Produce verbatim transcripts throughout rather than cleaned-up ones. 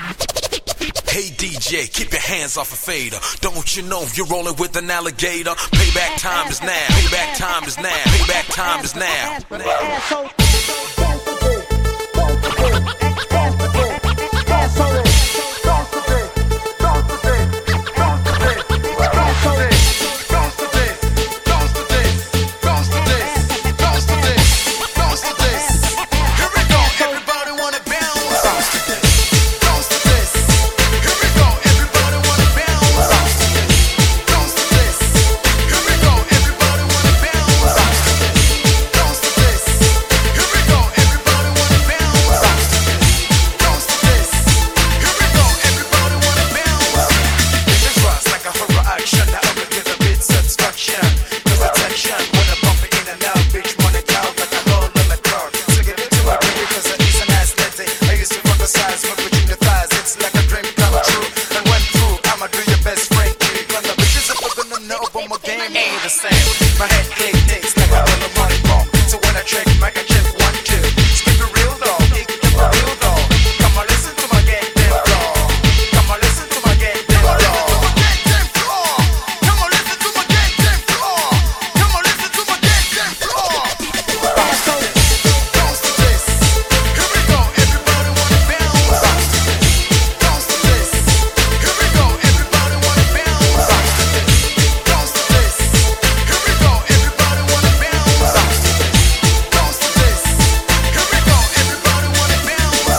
Hey D J, keep your hands off a fader. Don't you know you're rolling with an alligator? Payback time is now. Payback time is now. Payback time is now. My head click ticks like a little money ball. So when I check, make a check one, two. Skip the real dog, keep the real dog. Come on, listen to my goddamn floor. Come on, listen to my goddamn floor. Come on, listen to my goddamn floor. Come on, listen to my goddamn floor. Bounce to this. Here we go, everybody wanna bounce. Bounce to this. Here we go, everybody wanna bounce. Bounce to this. Here we go, everybody wanna bounce. Bounce to this. Here we go, everybody wanna bounce.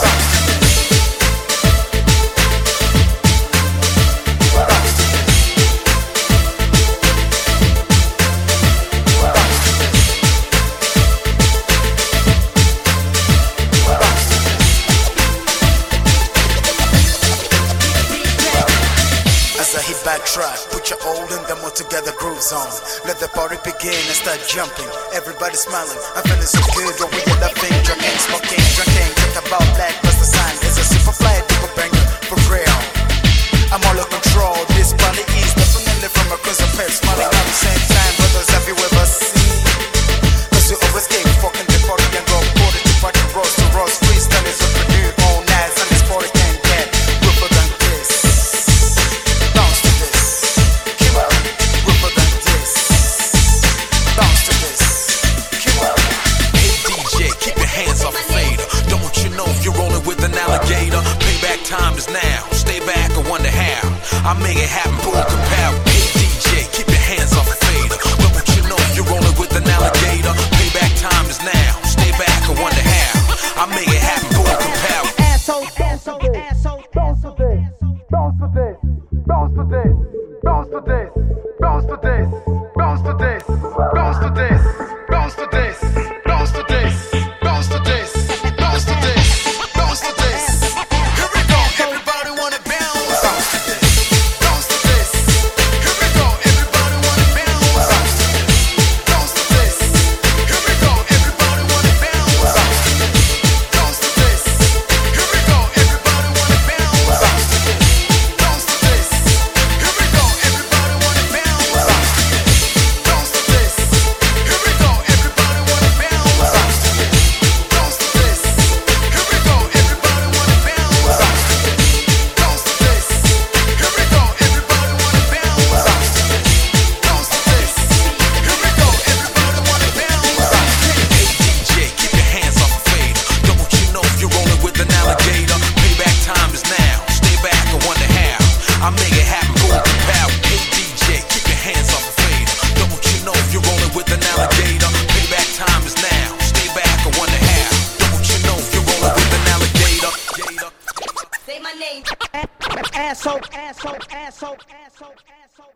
As I hit back track, put your old and them all together grooves on. Let the party begin and start jumping. Everybody smiling, I'm feeling so good. Go with your loving, drinking, smoking, drinking. Talk about black plus the sign. It's a super fly, people banger for real. I'm all in control. This body is definitely from a cause of pet smiling at the same time. Brothers, have you ever seen? Cause you always get fucking the party and go party to party, roast to roast. Freestyle is what we do all night, and this party can't get rougher than this. Bounce to this. Keep up. Rougher than this. Bounce to this. Keep up. Hey D J, keep your hands off a fader. Don't you know you're rolling with an alligator? Payback time is now. Stay back and wonder how I make it happen, boom, kapow. Hey D J, keep your hands off a fader. Don't you know you're rolling with an alligator? Payback time is now. Stay back and wonder how I make it happen, boom, kapow. Asshole, asshole, asshole, bounce to this, bounce to this, bounce to this, bounce to this, bounce to this, bounce to this, bounce to this, bounce to this, bounce to this, bounce to this, bounce to this, bounce to this. Here we go, everybody wanna bounce. Bounce to this. Bounce to this. Here we go, everybody wanna bounce. Bounce to this. Here we go, everybody wanna bounce. Bounce to this. Here we go, everybody wanna bounce. Bounce to this. Here we go, everybody wanna bounce. Bounce to this. Here we go, everybody wanna bounce. Bounce to this. Here we go, everybody wanna bounce. Bounce to this. Here we go, everybody wanna bounce. Bounce to this. Here we go, everybody wanna bounce. Hey D J, keep your hands off a fader. Don't you know you're rolling with an alligator? Payback time is now. Stay back and wonder how I make it happen, boom, kapow. Hey D J, keep your hands off a fader. Don't you know you're rolling with an alligator? Payback time is now. Stay back and wonder how. Don't you know you're rolling with an alligator? Say my name. asshole, asshole, asshole, asshole, asshole.